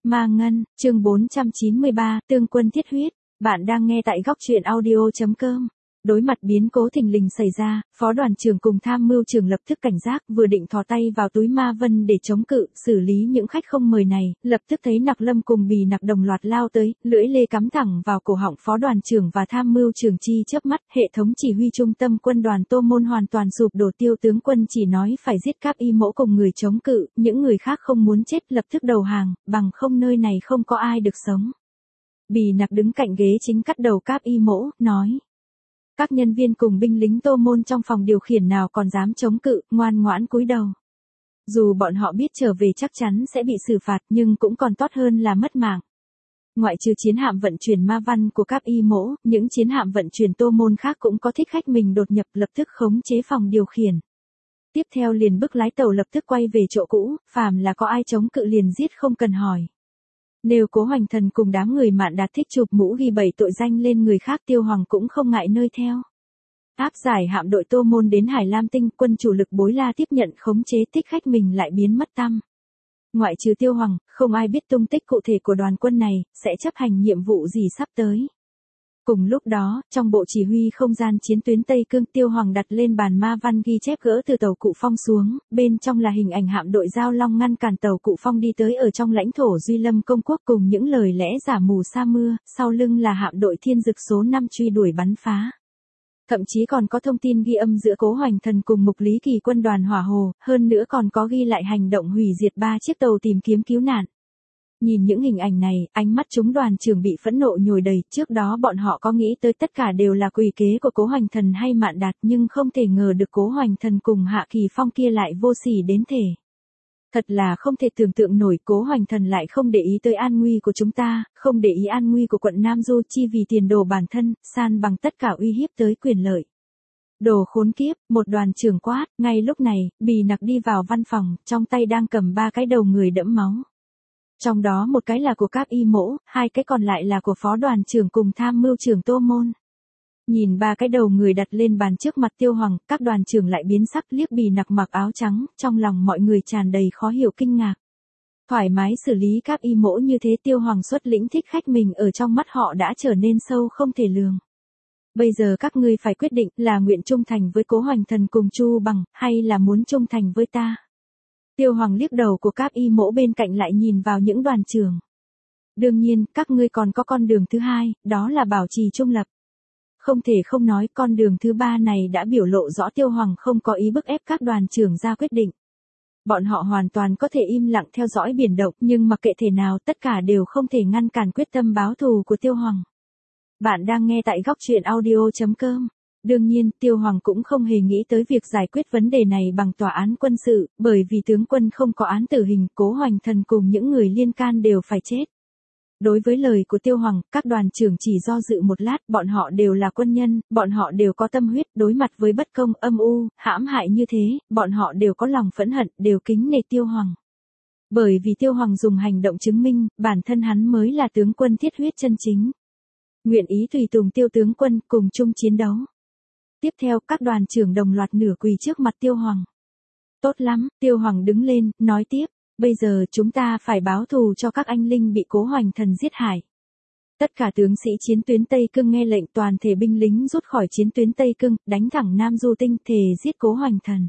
Ma Ngân, chương 493, Tương quân thiết huyết. Bạn đang nghe tại góc truyện audio.com. Đối mặt biến cố thình lình xảy ra, phó đoàn trưởng cùng tham mưu trưởng lập tức cảnh giác, vừa định thò tay vào túi Ma Vân để chống cự, xử lý những khách không mời này, lập tức thấy Nặc Lâm cùng Bì Nặc đồng loạt lao tới, lưỡi lê cắm thẳng vào cổ họng phó đoàn trưởng và tham mưu trưởng chi chớp mắt, hệ thống chỉ huy trung tâm quân đoàn Tô Môn hoàn toàn sụp đổ. Tiêu tướng quân chỉ nói phải giết Cáp Y Mỗ cùng người chống cự, những người khác không muốn chết lập tức đầu hàng, bằng không nơi này không có ai được sống. Bì Nặc đứng cạnh ghế chính cắt đầu Cáp Y Mỗ, nói. Các nhân viên cùng binh lính Tô Môn trong phòng điều khiển nào còn dám chống cự, ngoan ngoãn cúi đầu. Dù bọn họ biết trở về chắc chắn sẽ bị xử phạt nhưng cũng còn tốt hơn là mất mạng. Ngoại trừ chiến hạm vận chuyển Ma Văn của Cáp Y Mỗ, những chiến hạm vận chuyển Tô Môn khác cũng có thích khách mình đột nhập lập tức khống chế phòng điều khiển. Tiếp theo liền bức lái tàu lập tức quay về chỗ cũ, phàm là có ai chống cự liền giết không cần hỏi. Nếu Cố Hoành Thần cùng đám người Mạn Đạt thích chụp mũ ghi 7 tội danh lên người khác, Tiêu Hoàng cũng không ngại nơi theo. Áp giải hạm đội Tô Môn đến Hải Lam Tinh, quân chủ lực Bối La tiếp nhận khống chế, thích khách mình lại biến mất tăm. Ngoại trừ Tiêu Hoàng, không ai biết tung tích cụ thể của đoàn quân này, sẽ chấp hành nhiệm vụ gì sắp tới. Cùng lúc đó, trong bộ chỉ huy không gian chiến tuyến Tây Cương, Tiêu Hoàng đặt lên bàn Ma Văn ghi chép gỡ từ tàu Cụ Phong xuống, bên trong là hình ảnh hạm đội Giao Long ngăn cản tàu Cụ Phong đi tới ở trong lãnh thổ Duy Lâm Công Quốc cùng những lời lẽ giả mù sa mưa, sau lưng là hạm đội Thiên Dực số 5 truy đuổi bắn phá. Thậm chí còn có thông tin ghi âm giữa Cố Hoành Thần cùng Mục Lý Kỳ quân đoàn Hỏa Hồ, hơn nữa còn có ghi lại hành động hủy diệt 3 chiếc tàu tìm kiếm cứu nạn. Nhìn những hình ảnh này, ánh mắt chúng đoàn trưởng bị phẫn nộ nhồi đầy, trước đó bọn họ có nghĩ tới tất cả đều là quỷ kế của Cố Hoành Thần hay Mạn Đạt nhưng không thể ngờ được Cố Hoành Thần cùng Hạ Kỳ Phong kia lại vô sỉ đến thể. Thật là không thể tưởng tượng nổi, Cố Hoành Thần lại không để ý tới an nguy của chúng ta, không để ý an nguy của quận Nam Du chi vì tiền đồ bản thân, san bằng tất cả uy hiếp tới quyền lợi. Đồ khốn kiếp, một đoàn trưởng quát, ngay lúc này, Bì Nặc đi vào văn phòng, trong tay đang cầm 3 cái đầu người đẫm máu. Trong đó một cái là của Cáp Y Mỗ, 2 cái còn lại là của phó đoàn trưởng cùng tham mưu trưởng Tô Môn. Nhìn 3 cái đầu người đặt lên bàn trước mặt Tiêu Hoàng, các đoàn trưởng lại biến sắc liếc Bì Nặc mặc áo trắng, trong lòng mọi người tràn đầy khó hiểu kinh ngạc. Thoải mái xử lý Cáp Y Mỗ như thế, Tiêu Hoàng xuất lĩnh thích khách mình ở trong mắt họ đã trở nên sâu không thể lường. Bây giờ các ngươi phải quyết định là nguyện trung thành với Cố Hoành Thần cùng Chu Bằng, hay là muốn trung thành với ta. Tiêu Hoàng liếc đầu của Cáp Y Mỗ bên cạnh lại nhìn vào những đoàn trưởng. Đương nhiên, các ngươi còn có con đường thứ hai, đó là bảo trì trung lập. Không thể không nói, con đường thứ ba này đã biểu lộ rõ Tiêu Hoàng không có ý bức ép các đoàn trưởng ra quyết định. Bọn họ hoàn toàn có thể im lặng theo dõi biển động, nhưng mặc kệ thể nào tất cả đều không thể ngăn cản quyết tâm báo thù của Tiêu Hoàng. Bạn đang nghe tại góc truyện audio.com. Đương nhiên, Tiêu Hoàng cũng không hề nghĩ tới việc giải quyết vấn đề này bằng tòa án quân sự, bởi vì tướng quân không có án tử hình, Cố Hoành Thần cùng những người liên can đều phải chết. Đối với lời của Tiêu Hoàng, các đoàn trưởng chỉ do dự một lát, bọn họ đều là quân nhân, bọn họ đều có tâm huyết, đối mặt với bất công, âm u, hãm hại như thế, bọn họ đều có lòng phẫn hận, đều kính nể Tiêu Hoàng. Bởi vì Tiêu Hoàng dùng hành động chứng minh, bản thân hắn mới là tướng quân thiết huyết chân chính. Nguyện ý tùy tùng Tiêu tướng quân cùng chung chiến đấu. Tiếp theo, các đoàn trưởng đồng loạt nửa quỳ trước mặt Tiêu Hoàng. Tốt lắm, Tiêu Hoàng đứng lên, nói tiếp, bây giờ chúng ta phải báo thù cho các anh linh bị Cố Hoành Thần giết hại. Tất cả tướng sĩ chiến tuyến Tây Cương nghe lệnh, toàn thể binh lính rút khỏi chiến tuyến Tây Cương, đánh thẳng Nam Du Tinh, thề giết Cố Hoành Thần.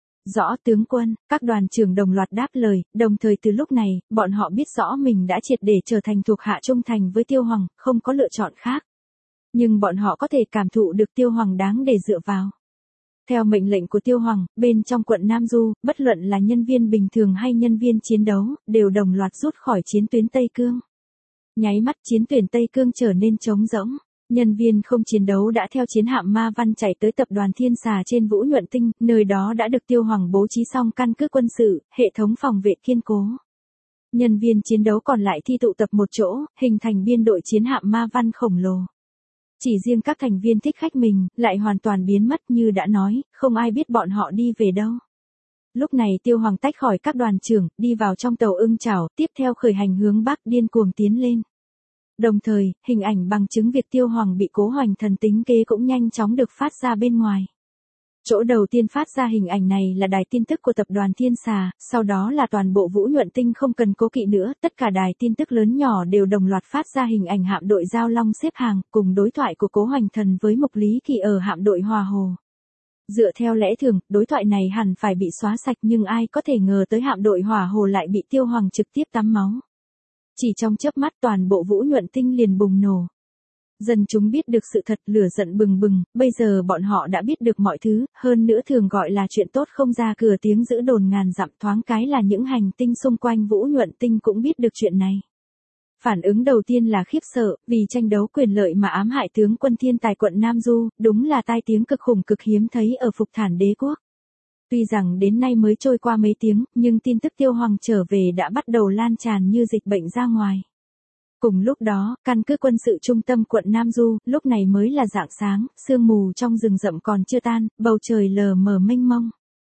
Rõ tướng quân, các đoàn trưởng đồng loạt đáp lời, đồng thời từ lúc này, bọn họ biết rõ mình đã triệt để trở thành thuộc hạ trung thành với Tiêu Hoàng, không có lựa chọn khác. Nhưng bọn họ có thể cảm thụ được Tiêu Hoàng đáng để dựa vào. Theo mệnh lệnh của Tiêu Hoàng, bên trong quận Nam Du, bất luận là nhân viên bình thường hay nhân viên chiến đấu, đều đồng loạt rút khỏi chiến tuyến Tây Cương. Nháy mắt chiến tuyến Tây Cương trở nên trống rỗng. Nhân viên không chiến đấu đã theo chiến hạm Ma Văn chạy tới tập đoàn Thiên Xà trên Vũ Nhuận Tinh, nơi đó đã được Tiêu Hoàng bố trí xong căn cứ quân sự, hệ thống phòng vệ kiên cố. Nhân viên chiến đấu còn lại thi tụ tập một chỗ, hình thành biên đội chiến hạm Ma Văn khổng lồ. Chỉ riêng các thành viên thích khách mình, lại hoàn toàn biến mất như đã nói, không ai biết bọn họ đi về đâu. Lúc này Tiêu Hoàng tách khỏi các đoàn trưởng, đi vào trong tàu Ưng Chảo, tiếp theo khởi hành hướng Bắc điên cuồng tiến lên. Đồng thời, hình ảnh bằng chứng việc Tiêu Hoàng bị Cố Hoành Thần tính kế cũng nhanh chóng được phát ra bên ngoài. Chỗ đầu tiên phát ra hình ảnh này là đài tin tức của tập đoàn Thiên Xà, sau đó là toàn bộ Vũ Nhuận Tinh không cần cố kỵ nữa, tất cả đài tin tức lớn nhỏ đều đồng loạt phát ra hình ảnh hạm đội Giao Long xếp hàng, cùng đối thoại của Cố Hoành Thần với Mục Lý Kỳ ở hạm đội Hòa Hồ. Dựa theo lẽ thường, đối thoại này hẳn phải bị xóa sạch nhưng ai có thể ngờ tới hạm đội Hỏa Hồ lại bị Tiêu Hoàng trực tiếp tắm máu. Chỉ trong chớp mắt toàn bộ Vũ Nhuận Tinh liền bùng nổ. Dân chúng biết được sự thật, lửa giận bừng bừng, bây giờ bọn họ đã biết được mọi thứ, hơn nữa thường gọi là chuyện tốt không ra cửa tiếng giữ đồn ngàn dặm, thoáng cái là những hành tinh xung quanh Vũ Nhuận Tinh cũng biết được chuyện này. Phản ứng đầu tiên là khiếp sợ, vì tranh đấu quyền lợi mà ám hại tướng quân thiên tài quận Nam Du, đúng là tai tiếng cực khủng cực hiếm thấy ở Phục Thản Đế quốc. Tuy rằng đến nay mới trôi qua mấy tiếng, nhưng tin tức Tiêu Hoàng trở về đã bắt đầu lan tràn như dịch bệnh ra ngoài. Cùng lúc đó, căn cứ quân sự trung tâm quận Nam Du, lúc này mới là rạng sáng, sương mù trong rừng rậm còn chưa tan, bầu trời lờ mờ mênh mông.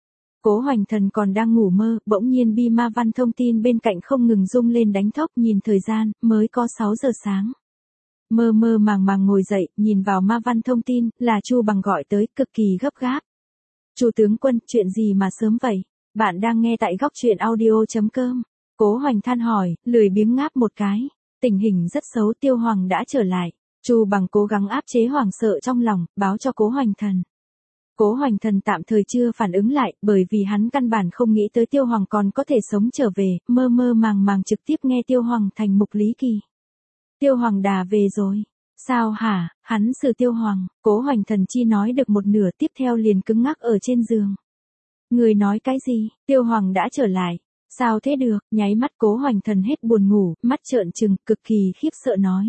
Cố Hoành Thần còn đang ngủ mơ, bỗng nhiên bi ma văn thông tin bên cạnh không ngừng rung lên đánh thốc, nhìn thời gian, mới có 6 giờ sáng. Mơ mơ màng màng ngồi dậy, nhìn vào ma văn thông tin, là Chu Bằng gọi tới, cực kỳ gấp gáp. Chu tướng quân, chuyện gì mà sớm vậy? Bạn đang nghe tại góc truyện audio.com. Cố Hoành than hỏi, lười biếng ngáp một cái. Tình hình rất xấu, Tiêu Hoàng đã trở lại. Chu Bằng cố gắng áp chế hoảng sợ trong lòng, báo cho Cố Hoành Thần. Cố Hoành Thần tạm thời chưa phản ứng lại, bởi vì hắn căn bản không nghĩ tới Tiêu Hoàng còn có thể sống trở về, mơ mơ màng màng trực tiếp nghe Tiêu Hoàng thành Mục Lý Kỳ. Tiêu Hoàng đà về rồi. Sao hả, hắn xử Tiêu Hoàng, Cố Hoành Thần chi nói được một nửa tiếp theo liền cứng ngắc ở trên giường. Người nói cái gì, Tiêu Hoàng đã trở lại. Sao thế được, nháy mắt Cố Hoành Thần hết buồn ngủ, mắt trợn trừng, cực kỳ khiếp sợ nói.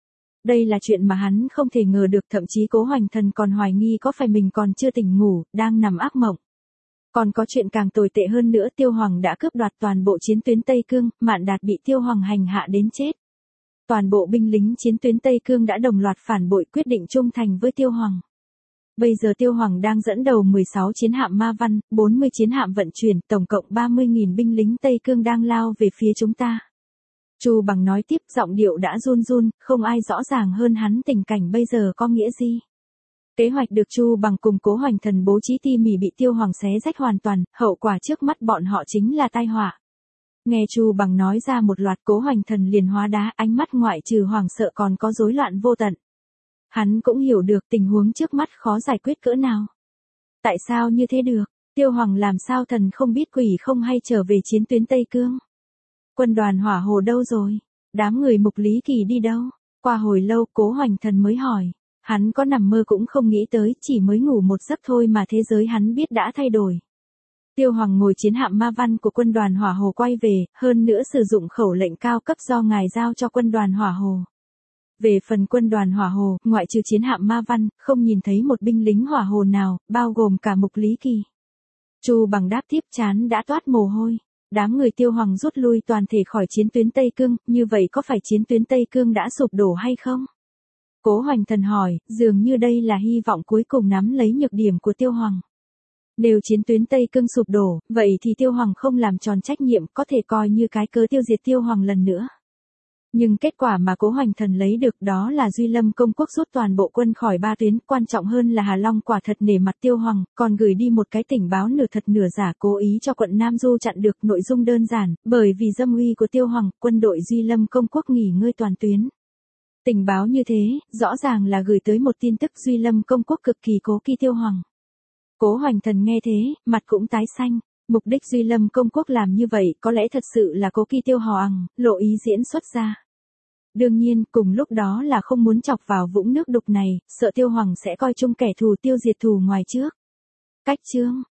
Đây là chuyện mà hắn không thể ngờ được, thậm chí Cố Hoành Thần còn hoài nghi có phải mình còn chưa tỉnh ngủ, đang nằm ác mộng. Còn có chuyện càng tồi tệ hơn nữa, Tiêu Hoàng đã cướp đoạt toàn bộ chiến tuyến Tây Cương, Mạn Đạt bị Tiêu Hoàng hành hạ đến chết. Toàn bộ binh lính chiến tuyến Tây Cương đã đồng loạt phản bội, quyết định trung thành với Tiêu Hoàng. Bây giờ Tiêu Hoàng đang dẫn đầu 16 chiến hạm ma văn, 40 chiến hạm vận chuyển, tổng cộng 30.000 binh lính Tây Cương đang lao về phía chúng ta. Chu Bằng nói tiếp, giọng điệu đã run run, không ai rõ ràng hơn hắn tình cảnh bây giờ có nghĩa gì. Kế hoạch được Chu Bằng cùng Cố Hoành Thần bố trí tỉ mỉ bị Tiêu Hoàng xé rách hoàn toàn, hậu quả trước mắt bọn họ chính là tai họa. Nghe Chu Bằng nói ra một loạt, Cố Hoành Thần liền hóa đá, ánh mắt ngoại trừ hoảng sợ còn có rối loạn vô tận. Hắn cũng hiểu được tình huống trước mắt khó giải quyết cỡ nào. Tại sao như thế được? Tiêu Hoàng làm sao thần không biết quỷ không hay trở về chiến tuyến Tây Cương? Quân đoàn Hỏa Hồ đâu rồi? Đám người Mục Lý Kỳ đi đâu? Qua hồi lâu Cố Hoành Thần mới hỏi. Hắn có nằm mơ cũng không nghĩ tới, chỉ mới ngủ một giấc thôi mà thế giới hắn biết đã thay đổi. Tiêu Hoàng ngồi chiến hạm ma văn của quân đoàn Hỏa Hồ quay về, hơn nữa sử dụng khẩu lệnh cao cấp do ngài giao cho quân đoàn Hỏa Hồ. Về phần quân đoàn Hỏa Hồ, ngoại trừ chiến hạm ma văn, không nhìn thấy một binh lính Hỏa Hồ nào, bao gồm cả Mục Lý Kỳ. Chu Bằng đáp tiếp, chán đã toát mồ hôi. Đám người Tiêu Hoàng rút lui toàn thể khỏi chiến tuyến Tây Cương, như vậy có phải chiến tuyến Tây Cương đã sụp đổ hay không? Cố Hoành Thần hỏi, dường như đây là hy vọng cuối cùng nắm lấy nhược điểm của Tiêu Hoàng. Nếu chiến tuyến Tây Cương sụp đổ, vậy thì Tiêu Hoàng không làm tròn trách nhiệm, có thể coi như cái cớ tiêu diệt Tiêu Hoàng lần nữa. Nhưng kết quả mà Cố Hoành Thần lấy được đó là Duy Lâm Công Quốc rút toàn bộ quân khỏi ba tuyến, quan trọng hơn là Hà Long quả thật nể mặt Tiêu Hoàng, còn gửi đi một cái tình báo nửa thật nửa giả cố ý cho quận Nam Du chặn được. Nội dung đơn giản, bởi vì dâm uy của Tiêu Hoàng, quân đội Duy Lâm Công Quốc nghỉ ngơi toàn tuyến. Tình báo như thế, rõ ràng là gửi tới một tin tức Duy Lâm Công Quốc cực kỳ cố kỵ Tiêu Hoàng. Cố Hoành Thần nghe thế, mặt cũng tái xanh. Mục đích Duy Lâm Công Quốc làm như vậy có lẽ thật sự là cố kỵ Tiêu Hoàng, lộ ý diễn xuất ra. Đương nhiên, cùng lúc đó là không muốn chọc vào vũng nước đục này, sợ Tiêu Hoàng sẽ coi chung kẻ thù tiêu diệt thù ngoài trước. Cách chương